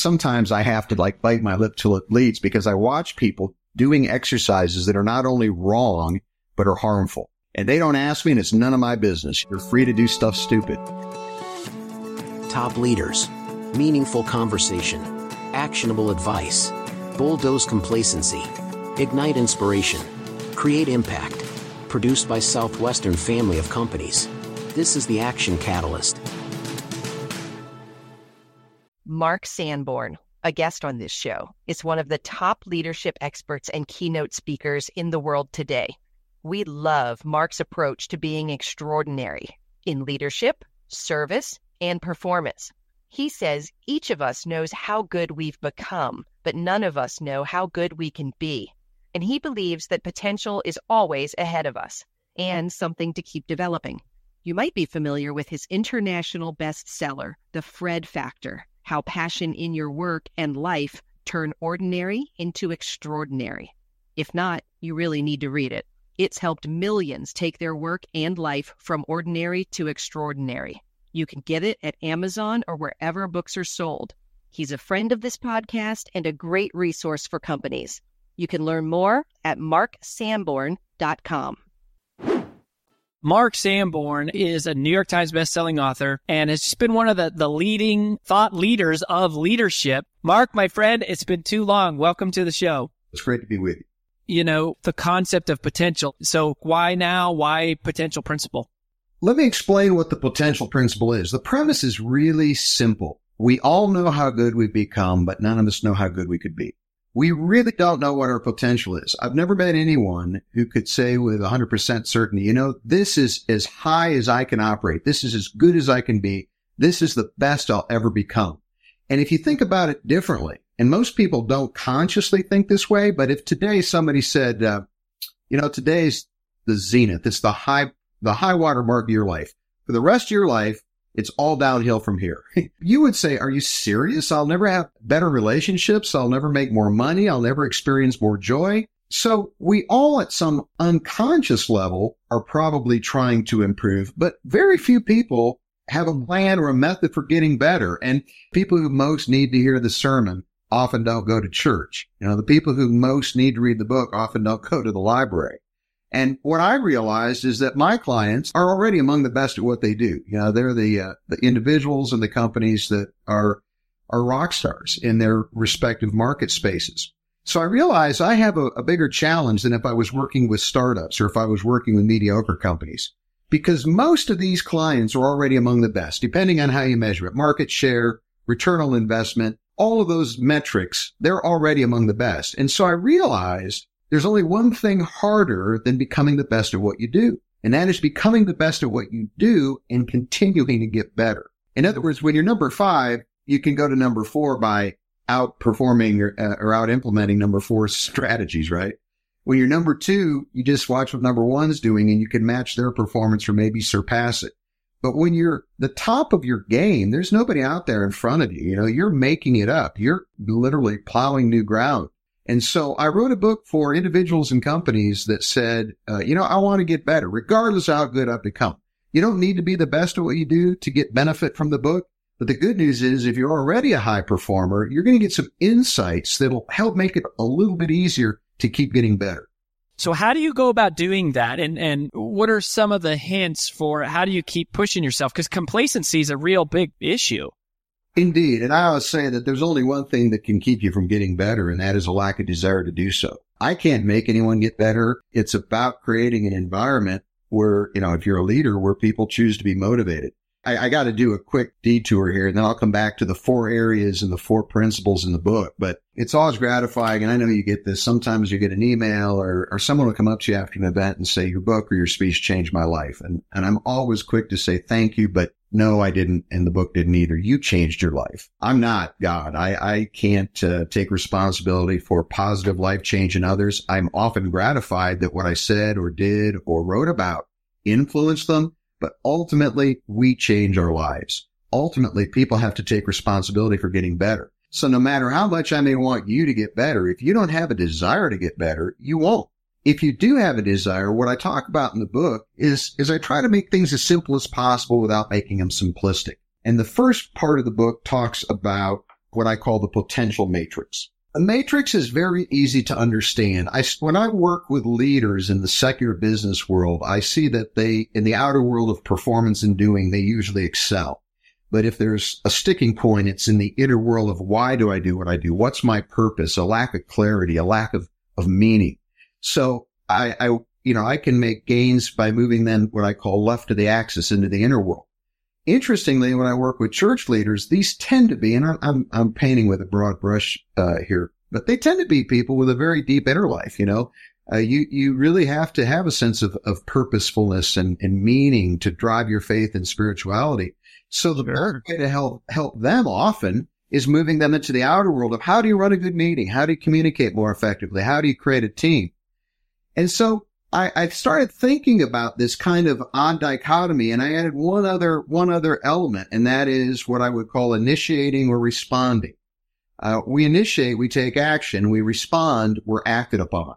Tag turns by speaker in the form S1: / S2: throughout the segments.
S1: sometimes I have to like bite my lip till it bleeds because I watch people doing exercises that are not only wrong, but are harmful. And they don't ask me, and it's none of my business. You're free to do stuff stupid.
S2: Top leaders, meaningful conversation, actionable advice, bulldoze complacency, ignite inspiration, create impact. Produced by Southwestern Family of Companies. This is the Action Catalyst.
S3: Mark Sanborn, a guest on this show, is one of the top leadership experts and keynote speakers in the world today. We love Mark's approach to being extraordinary in leadership, service, and performance. He says each of us knows how good we've become, but none of us know how good we can be. And he believes that potential is always ahead of us and something to keep developing. You might be familiar with his international bestseller, The Fred Factor, How Passion in Your Work and Life Turn Ordinary into Extraordinary. If not, you really need to read it. It's helped millions take their work and life from ordinary to extraordinary. You can get it at Amazon or wherever books are sold. He's a friend of this podcast and a great resource for companies. You can learn more at marksanborn.com.
S4: Mark Sanborn is a New York Times bestselling author and has just been one of the leading thought leaders of leadership. Mark, my friend, it's been too long. Welcome to the show.
S1: It's great to be with you.
S4: You know, the concept of potential. So why now? Why potential principle?
S1: Let me explain what the potential principle is. The premise is really simple. We all know how good we've become, but none of us know how good we could be. We really don't know what our potential is. I've never met anyone who could say with 100% certainty, you know, this is as high as I can operate. This is as good as I can be. This is the best I'll ever become. And if you think about it differently, and most people don't consciously think this way, but if today somebody said, you know, today's the zenith, it's the high water mark of your life. For the rest of your life, it's all downhill from here. You would say, are you serious? I'll never have better relationships. I'll never make more money. I'll never experience more joy. So we all at some unconscious level are probably trying to improve, but very few people have a plan or a method for getting better. And people who most need to hear the sermon often don't go to church. You know, the people who most need to read the book often don't go to the library. And what I realized is that my clients are already among the best at what they do. You know, they're the individuals and the companies that are rock stars in their respective market spaces. So I realized I have a bigger challenge than if I was working with startups or if I was working with mediocre companies, because most of these clients are already among the best, depending on how you measure it. Market share, return on investment, all of those metrics, they're already among the best. And so I realized there's only one thing harder than becoming the best at what you do, and that is becoming the best at what you do and continuing to get better. In other words, when you're number 5, you can go to number 4 by outperforming or out-implementing number 4's strategies, right? When you're number 2, you just watch what number 1's doing and you can match their performance or maybe surpass it. But when you're the top of your game, there's nobody out there in front of you. You know, you're making it up. You're literally plowing new ground. And so I wrote a book for individuals and companies that said, you know, I want to get better, regardless of how good I've become. You don't need to be the best at what you do to get benefit from the book. But the good news is if you're already a high performer, you're going to get some insights that'll help make it a little bit easier to keep getting better.
S4: So how do you go about doing that? And what are some of the hints for how do you keep pushing yourself? Because complacency is a real big issue.
S1: Indeed. And I always say that there's only one thing that can keep you from getting better, and that is a lack of desire to do so. I can't make anyone get better. It's about creating an environment where, you know, if you're a leader, where people choose to be motivated. I got to do a quick detour here, and then I'll come back to the 4 areas and the 4 principles in the book. But it's always gratifying, and I know you get this. Sometimes you get an email or someone will come up to you after an event and say, your book or your speech changed my life. And I'm always quick to say thank you, but no, I didn't, and the book didn't either. You changed your life. I'm not God. I can't take responsibility for positive life change in others. I'm often gratified that what I said or did or wrote about influenced them. But ultimately, we change our lives. Ultimately, people have to take responsibility for getting better. So no matter how much I may want you to get better, if you don't have a desire to get better, you won't. If you do have a desire, what I talk about in the book is I try to make things as simple as possible without making them simplistic. And the first part of the book talks about what I call the potential matrix. The matrix is very easy to understand. When I work with leaders in the secular business world, I see that in the outer world of performance and doing, they usually excel. But if there's a sticking point, it's in the inner world of why do I do what I do? What's my purpose? A lack of clarity, a lack of meaning. So I can make gains by moving them what I call left of the axis into the inner world. Interestingly, when I work with church leaders, these tend to be, and I'm painting with a broad brush here, but they tend to be people with a very deep inner life. You really have to have a sense of purposefulness and meaning to drive your faith and spirituality. So the best way to help them often is moving them into the outer world of how do you run a good meeting? How do you communicate more effectively? How do you create a team? And so I started thinking about this kind of odd dichotomy, and I added one other element, and that is what I would call initiating or responding. We initiate, we take action, we respond, we're acted upon.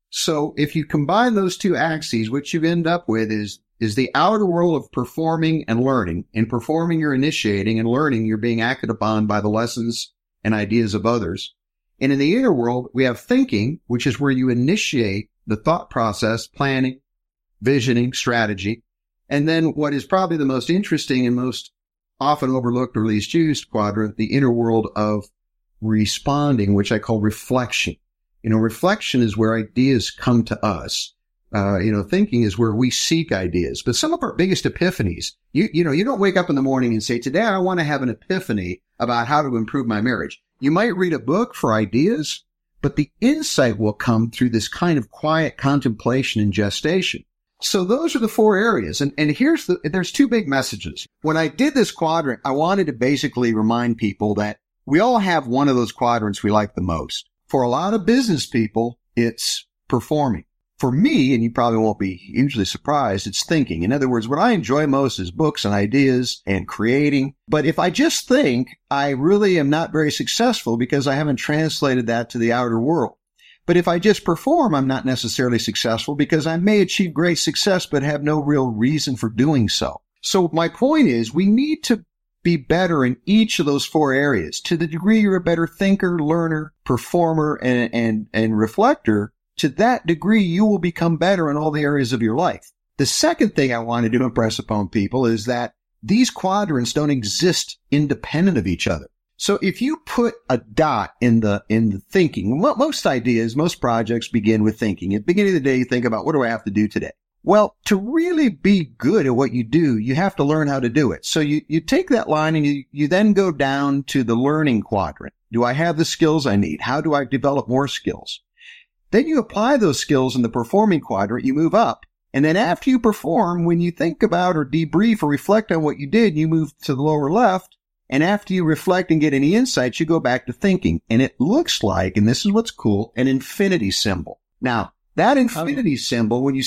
S1: So if you combine those two axes, what you end up with is the outer world of performing and learning. In performing, you're initiating, and learning, you're being acted upon by the lessons and ideas of others. And in the inner world, we have thinking, which is where you initiate the thought process, planning, visioning, strategy. And then what is probably the most interesting and most often overlooked or least used quadrant, the inner world of responding, which I call reflection. Reflection is where ideas come to us. Thinking is where we seek ideas. But some of our biggest epiphanies, you don't wake up in the morning and say, today I want to have an epiphany about how to improve my marriage. You might read a book for ideas, but the insight will come through this kind of quiet contemplation and gestation. So those are the four areas. And there's two big messages. When I did this quadrant, I wanted to basically remind people that we all have one of those quadrants we like the most. For a lot of business people, it's performing. For me, and you probably won't be hugely surprised, it's thinking. In other words, what I enjoy most is books and ideas and creating. But if I just think, I really am not very successful because I haven't translated that to the outer world. But if I just perform, I'm not necessarily successful because I may achieve great success but have no real reason for doing so. So my point is, we need to be better in each of those four areas. To the degree you're a better thinker, learner, performer, and reflector, to that degree, you will become better in all the areas of your life. The second thing I wanted to impress upon people is that these quadrants don't exist independent of each other. So if you put a dot in the thinking, most ideas, most projects begin with thinking. At the beginning of the day, you think about, what do I have to do today? Well, to really be good at what you do, you have to learn how to do it. So you take that line and you then go down to the learning quadrant. Do I have the skills I need? How do I develop more skills? Then you apply those skills in the performing quadrant, you move up. And then after you perform, when you think about or debrief or reflect on what you did, you move to the lower left. And after you reflect and get any insights, you go back to thinking. And it looks like, and this is what's cool, an infinity symbol. Now, that infinity symbol, when you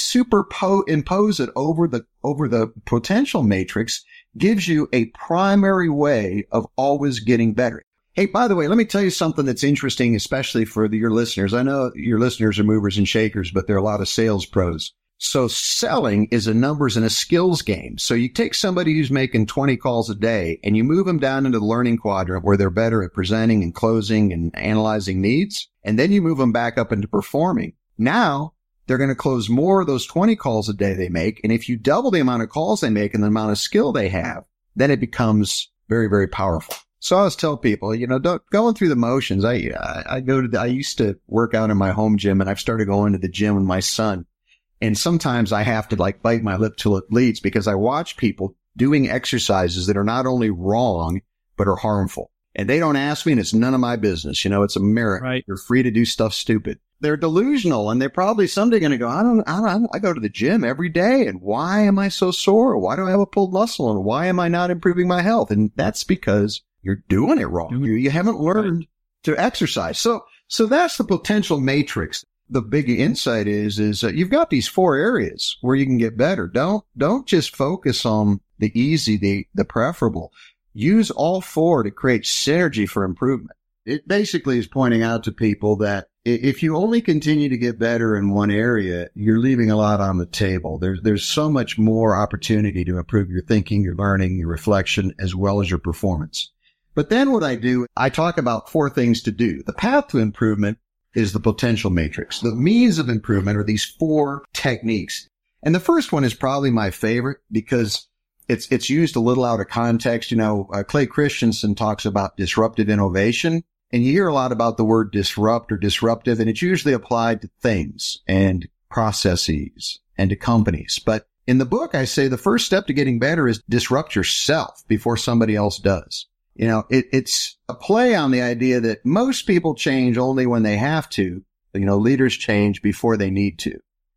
S1: impose it over the potential matrix, gives you a primary way of always getting better. Hey, by the way, let me tell you something that's interesting, especially for your listeners. I know your listeners are movers and shakers, but there are a lot of sales pros. So selling is a numbers and a skills game. So you take somebody who's making 20 calls a day and you move them down into the learning quadrant where they're better at presenting and closing and analyzing needs. And then you move them back up into performing. Now they're going to close more of those 20 calls a day they make. And if you double the amount of calls they make and the amount of skill they have, then it becomes very, very powerful. So I always tell people, going through the motions. I used to work out in my home gym, and I've started going to the gym with my son. And sometimes I have to bite my lip till it bleeds because I watch people doing exercises that are not only wrong, but are harmful. And they don't ask me, and it's none of my business. It's America. Right. You're free to do stuff stupid. They're delusional, and they're probably someday going to go, I go to the gym every day, and why am I so sore? Why do I have a pulled muscle? And why am I not improving my health? And that's because you're doing it wrong. You haven't learned to exercise. So that's the potential matrix. The big insight is you've got these four areas where you can get better. Don't just focus on the easy, the preferable. Use all four to create synergy for improvement. It basically is pointing out to people that if you only continue to get better in one area, you're leaving a lot on the table. There's so much more opportunity to improve your thinking, your learning, your reflection, as well as your performance. But then what I do, I talk about 4 things to do. The path to improvement is the potential matrix. The means of improvement are these 4 techniques. And the first one is probably my favorite because it's used a little out of context. Clay Christensen talks about disruptive innovation, and you hear a lot about the word disrupt or disruptive, and it's usually applied to things and processes and to companies. But in the book, I say the first step to getting better is disrupt yourself before somebody else does. It's a play on the idea that most people change only when they have to. Leaders change before they need to.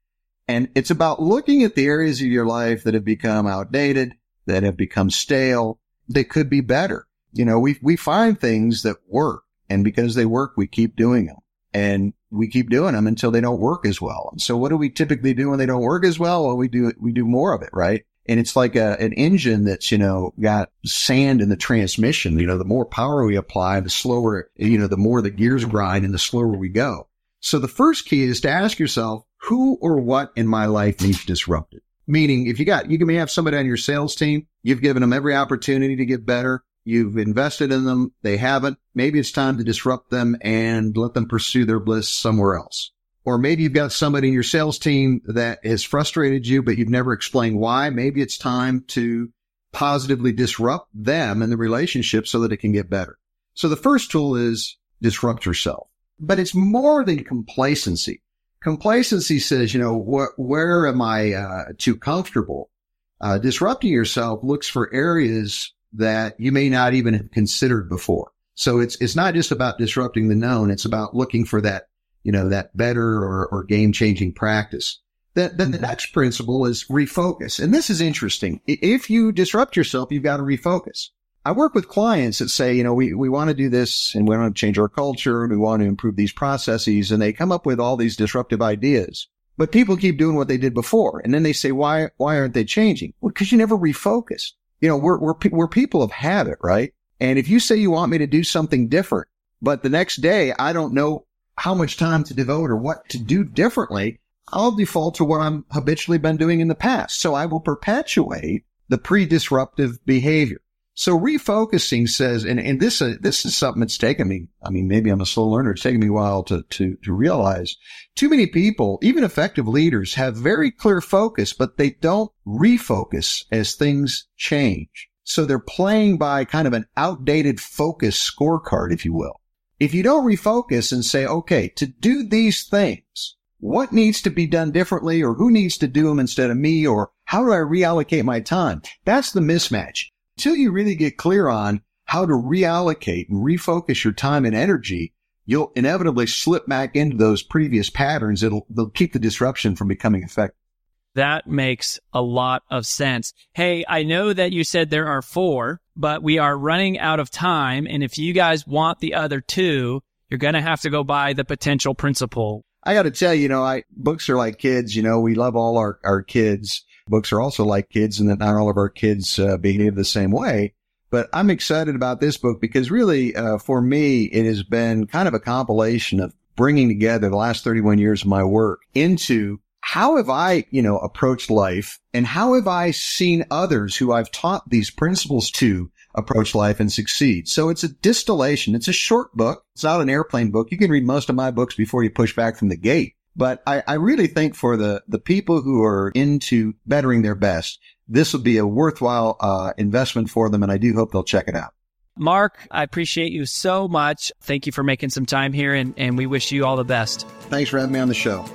S1: And it's about looking at the areas of your life that have become outdated, that have become stale, that could be better. We find things that work, and because they work, we keep doing them. And we keep doing them until they don't work as well. And so what do we typically do when they don't work as well? Well, we do more of it, right? And it's like an engine that's, got sand in the transmission. The more power we apply, the slower, the more the gears grind and the slower we go. So the first key is to ask yourself, who or what in my life needs disrupted? Meaning, you may have somebody on your sales team, you've given them every opportunity to get better. You've invested in them. They haven't. Maybe it's time to disrupt them and let them pursue their bliss somewhere else. Or maybe you've got somebody in your sales team that has frustrated you, but you've never explained why. Maybe it's time to positively disrupt them and the relationship so that it can get better. So the first tool is disrupt yourself. But it's more than complacency. Complacency says, where am I too comfortable? Disrupting yourself looks for areas that you may not even have considered before. So it's not just about disrupting the known. It's about looking for that, that better or game-changing practice. Then the next principle is refocus. And this is interesting. If you disrupt yourself, you've got to refocus. I work with clients that say, we want to do this and we want to change our culture and we want to improve these processes. And they come up with all these disruptive ideas, but people keep doing what they did before. And then they say, why aren't they changing? Well, because you never refocused. We're people of habit, right? And if you say you want me to do something different, but the next day I don't know how much time to devote or what to do differently, I'll default to what I'm habitually been doing in the past. So I will perpetuate the pre-disruptive behavior. So refocusing says, and this is something that's taken me, maybe I'm a slow learner. It's taken me a while to realize too many people, even effective leaders, have very clear focus, but they don't refocus as things change. So they're playing by kind of an outdated focus scorecard, if you will. If you don't refocus and say, okay, to do these things, what needs to be done differently, or who needs to do them instead of me, or how do I reallocate my time? That's the mismatch. Until you really get clear on how to reallocate and refocus your time and energy, you'll inevitably slip back into those previous patterns. They'll keep the disruption from becoming effective.
S4: That makes a lot of sense. Hey, I know that you said there are 4, but we are running out of time. And if you guys want the other 2, you're going to have to go by the potential principle.
S1: I got to tell you, books are like kids. We love all our kids. Books are also like kids, and that not all of our kids behave the same way. But I'm excited about this book because really, for me, it has been kind of a compilation of bringing together the last 31 years of my work into how have I, approached life, and how have I seen others who I've taught these principles to approach life and succeed. So it's a distillation. It's a short book. It's not an airplane book. You can read most of my books before you push back from the gate. But I really think for the people who are into bettering their best, this will be a worthwhile investment for them, and I do hope they'll check it out.
S4: Mark, I appreciate you so much. Thank you for making some time here, and we wish you all the best.
S1: Thanks for having me on the show.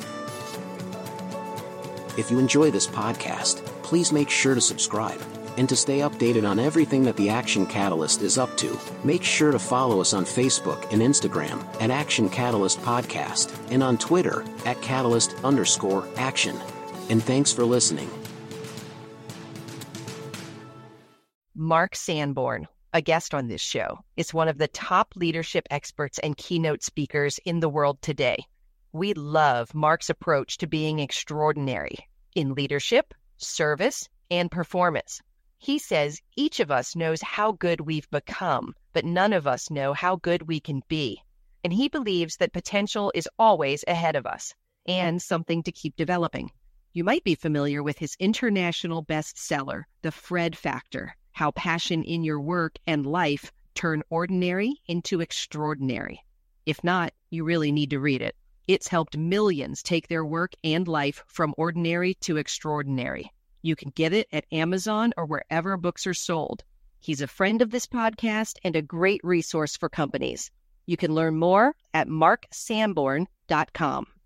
S2: If you enjoy this podcast, please make sure to subscribe. And to stay updated on everything that the Action Catalyst is up to, make sure to follow us on Facebook and Instagram at Action Catalyst Podcast and on Twitter at Catalyst_Action. And thanks for listening.
S3: Mark Sanborn, a guest on this show, is one of the top leadership experts and keynote speakers in the world today. We love Mark's approach to being extraordinary in leadership, service, and performance. He says each of us knows how good we've become, but none of us know how good we can be. And he believes that potential is always ahead of us and something to keep developing. You might be familiar with his international bestseller, The Fred Factor: How Passion in Your Work and Life Turn Ordinary into Extraordinary. If not, you really need to read it. It's helped millions take their work and life from ordinary to extraordinary. You can get it at Amazon or wherever books are sold. He's a friend of this podcast and a great resource for companies. You can learn more at marksanborn.com.